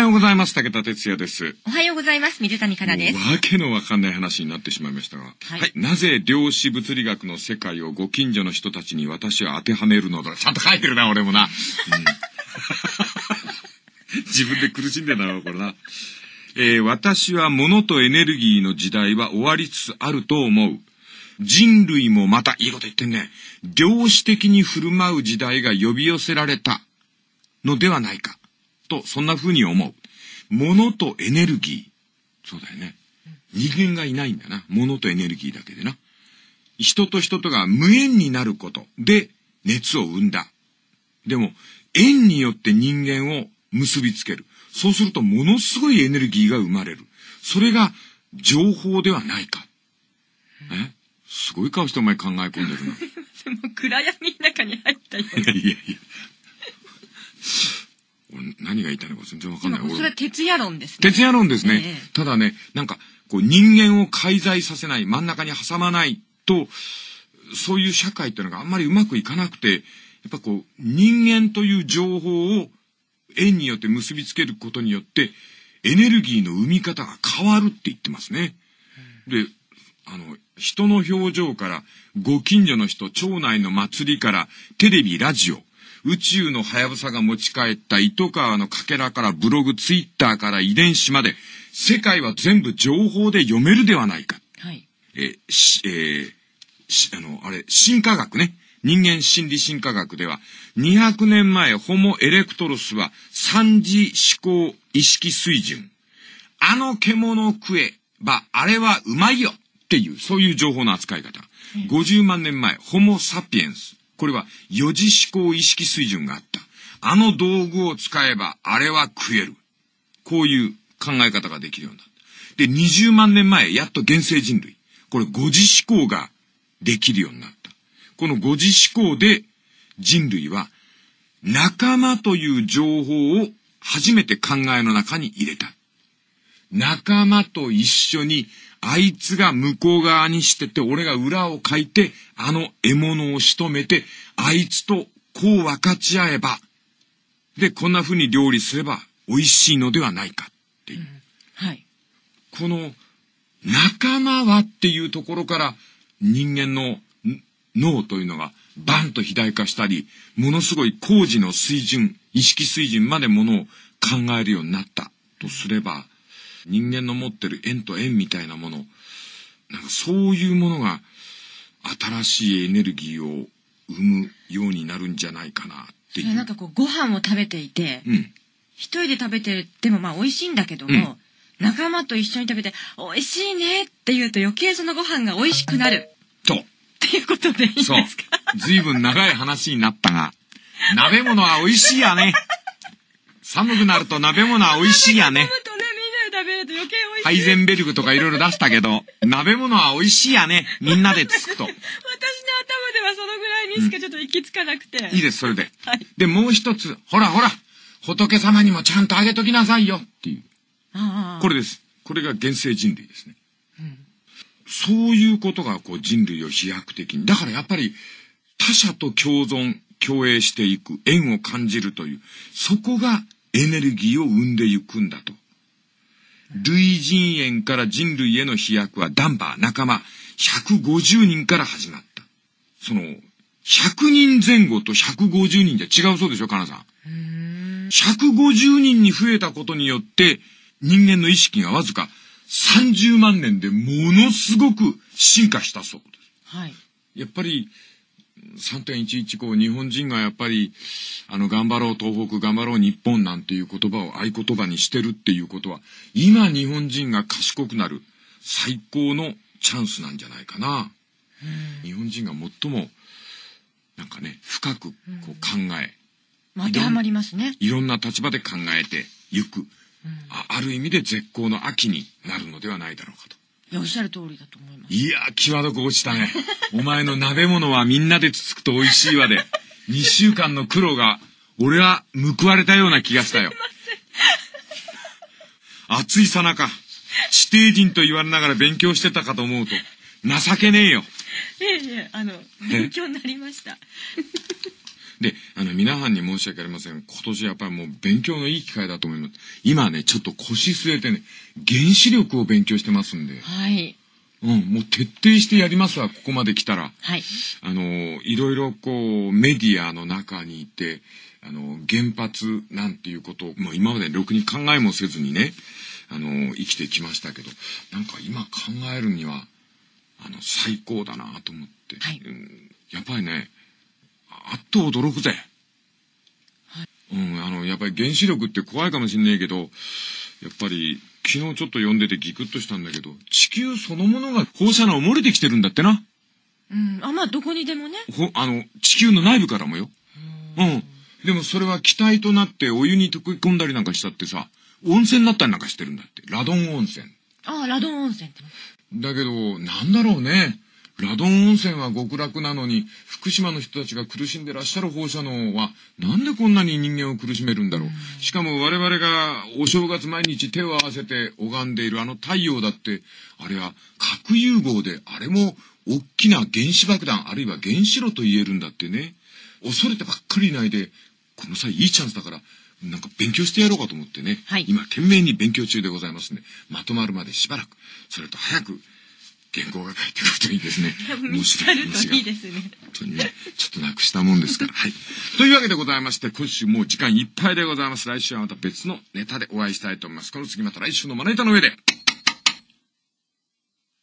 ようございます。武田哲也です。 おはようございます。水谷香奈です。 わけのわかんない話になってしまいましたが、はい、なぜ量子物理学の世界をご近所の人たちに私は当てはめるのだ。ちゃんと書いてるな、俺もな。自分で苦しんでんだろ、これな。私は物とエネルギーの時代は終わりつつあると思う。人類もまた、いいこと言ってんね。量子的に振る舞う時代が呼び寄せられたのではないか。と、そんな風に思う。物とエネルギー。そうだよね。人間がいないんだな。物とエネルギーだけでな。人と人とが無縁になることで熱を生んだ。でも、縁によって人間を結びつける。そうするとものすごいエネルギーが生まれる。それが情報ではないか。すごい顔してお前考え込んでるな。 でも暗闇の中に入ったよ。 いやいや。何が言いたいのか全然わかんない。 それは徹夜論ですね。 徹夜論ですね。ただね、なんかこう人間を介在させない、真ん中に挟まないと、そういう社会っていうのがあんまりうまくいかなくて、やっぱこう人間という情報を縁によって結びつけることによってエネルギーの生み方が変わるって言ってますね。で、人の表情からご近所の人、町内の祭りからテレビ、ラジオ、宇宙のはやぶさが持ち帰った糸川のかけらからブログ、ツイッターから遺伝子まで、世界は全部情報で読めるではないか。はい。進化学ね。人間心理進化学では、200年前、ホモ・エレクトロスは三次思考意識水準。あの獣食えば、あれはうまいよっていう、そういう情報の扱い方。50万年前、ホモ・サピエンス。これは四次思考意識水準があった。あの道具を使えば、あれは食える。こういう考え方ができるようになった。で、20万年前、やっと現世人類。これ五次思考ができるようになった。この五次思考で人類は仲間という情報を初めて考えの中に入れた。仲間と一緒にあいつが向こう側にしてて俺が裏をかいてあの獲物を仕留めてあいつとこう分かち合えばでこんな風に料理すれば美味しいのではないかっていう、 はい、 この仲間はっていうところから人間の脳というのがバンと肥大化したり、ものすごい高次の水準、意識水準までものを考えるようになったとすれば、人間の持ってる縁と縁みたいなもの、なんかそういうものが新しいエネルギーを生むようになるんじゃないかなっていう。 なんかこうご飯を食べていて、一人で食べててもまあ美味しいんだけども、仲間と一緒に食べて美味しいねって言うと余計そのご飯が美味しくなる。 と。 っていうことでいいですか？ ずいぶん長い話になったが、鍋物は美味しいやね。寒くなると鍋物は美味しいやね。 飲むとね、みんなで食べると余計美味しい。 ハイゼンベルグとかいろいろ出したけど、鍋物は美味しいやね。みんなでつくと。 私の頭ではそのぐらいにしかちょっと行き着かなくて。 いいです、それで。 はい。 で、もう一つ、ほら、仏様にもちゃんとあげときなさいよっていう。これです。これが現世人類ですね。そういうことがこう人類を飛躍的に。だからやっぱり他者と共存、共栄していく、縁を感じるという、そこがエネルギーを生んでいくんだと。類人猿から人類への飛躍はダンバー、仲間、150人から始まった。その、100人前後と150人じゃ違うそうでしょ、かなさん。150人に増えたことによって、人間の意識がわずか30万年でものすごく進化したそうです。 はい。 やっぱり 3.11 日本人がやっぱり頑張ろう東北、頑張ろう日本なんていう言葉を合言葉にしてるっていうことは、今日本人が賢くなる最高のチャンスなんじゃないかな。日本人が最もなんかね、深くこう考え、 当てはまりますね。 いろんな立場で考えてゆく。ある意味で絶好の秋になるのではないだろうかと。 いや、おっしゃる通りだと思います。 いや、際どく落ちたね。お前の鍋物はみんなでつつくと美味しいわで、2週間の苦労が、俺は報われたような気がしたよ。暑いさなか、地底人と言われながら勉強してたかと思うと、情けねえよ。 勉強になりました。 で、 皆さんに申し訳ありません。今年やっぱりもう勉強のいい機会だと思います。今ね、ちょっと腰据えてね、原子力を勉強してますんで。 はい。 もう徹底してやりますわ、ここまで来たら。 はい。 いろいろこう、メディアの中にいて、原発なんていうことを、もう今までろくに考えもせずにね、生きてきましたけど、なんか今考えるには、最高だなと思って。 はい。 やっぱりね、あっと驚くぜ。 はい。 やっぱり原子力って怖いかもしんねえけど、やっぱり昨日ちょっと読んでてギクッとしたんだけど、地球そのものが放射能を漏れてきてるんだってな。 まあどこにでもね。 地球の内部からもよ。でもそれは気体となってお湯に溶け込んだりなんかしたってさ、温泉になったりなんかしてるんだって。ラドン温泉。 ああ、ラドン温泉って。 だけど、なんだろうね。ラドン温泉は極楽なのに、福島の人たちが苦しんでらっしゃる放射能は、なんでこんなに人間を苦しめるんだろう。しかも我々がお正月毎日手を合わせて拝んでいる太陽だって、あれは核融合で、あれも大きな原子爆弾、あるいは原子炉と言えるんだってね。恐れてばっかりいないで、この際いいチャンスだから、なんか勉強してやろうかと思ってね。 はい、 今懸命に勉強中でございますね。まとまるまでしばらく、それと早く、原稿が返ってくるといいですね。 見つかるといいですね。 本当にね、ちょっとなくしたもんですから。はい。というわけでございまして、今週もう時間いっぱいでございます。来週はまた別のネタでお会いしたいと思います。この次また来週のまな板の上で。